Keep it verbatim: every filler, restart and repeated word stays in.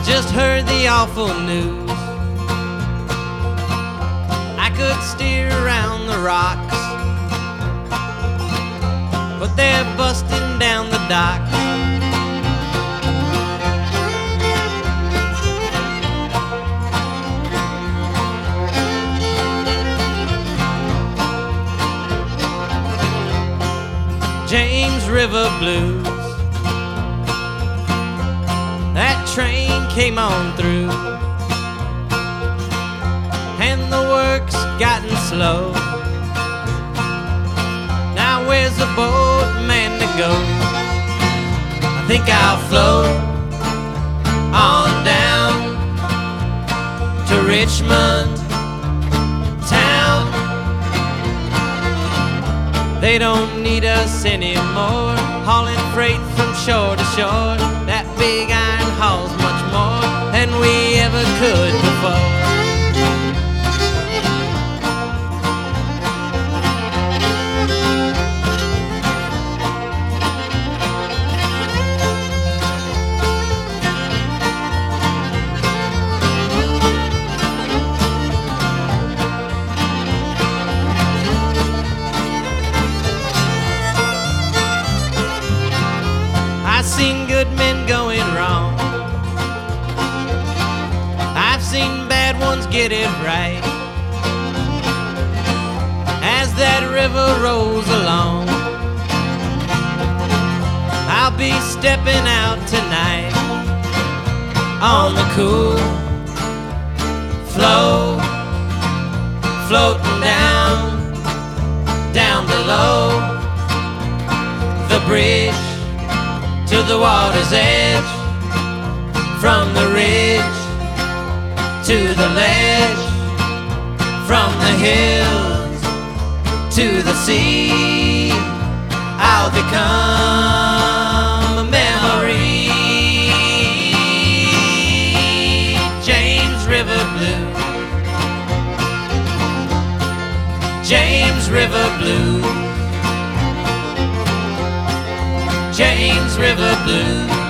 just heard the awful news. I could steer around the rocks, but they're busting down the docks. James River Blues. That train came on through, and the work's gotten slow. Now where's the boat man to go? I think I'll float on down to Richmond town. They don't need us anymore, hauling freight from shore to shore. That big iron hauls much more than we ever could before. I've seen good men going wrong, I've seen bad ones get it right. As that river rolls along, I'll be stepping out tonight on the cool flow, floating down, down below the bridge to the water's edge, from the ridge to the ledge, from the hills to the sea. I'll become a memory. James River Blues, James River Blues, James River Blues.